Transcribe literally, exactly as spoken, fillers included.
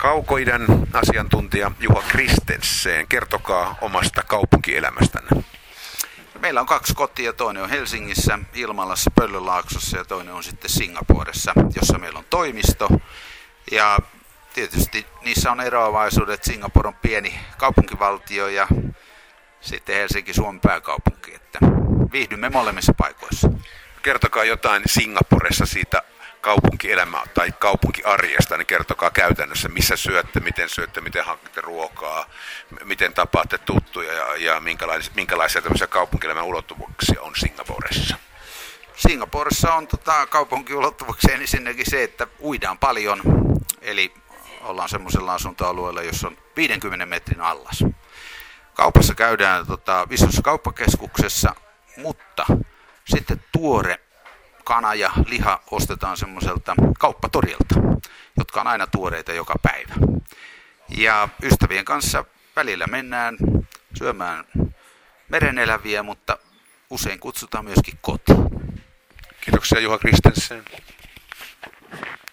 Kaukoidän asiantuntija Juha Kristensen, kertokaa omasta kaupunkielämästänne. Meillä on kaksi kotia, toinen on Helsingissä, Ilmalassa, Pöllölaaksossa ja toinen on sitten Singaporessa, jossa meillä on toimisto. Ja tietysti niissä on eroavaisuudet, Singapore on pieni kaupunkivaltio ja sitten Helsinki Suomen pääkaupunki, että viihdymme molemmissa paikoissa. Kertokaa jotain Singaporessa siitä kaupunkielämää tai kaupunkiarjesta, niin kertokaa käytännössä, missä syötte, miten syötte, miten hankitte ruokaa, miten tapaatte tuttuja ja, ja minkälaisia, minkälaisia tämmöisiä kaupunkielämän ulottuvuuksia on Singaporessa. Singaporessa on tota, kaupunkiulottuvuuksia ensinnäkin se, että uidaan paljon, eli ollaan semmoisella asuntoalueella, jossa on viidenkymmenen metrin allas. Kaupassa käydään tota, isossa kauppakeskuksessa, mutta sitten tuore kana ja liha ostetaan semmoiselta kauppatorilta, jotka on aina tuoreita joka päivä. Ja ystävien kanssa välillä mennään syömään mereneläviä, mutta usein kutsutaan myöskin kotiin. Kiitoksia Juha Kristensen.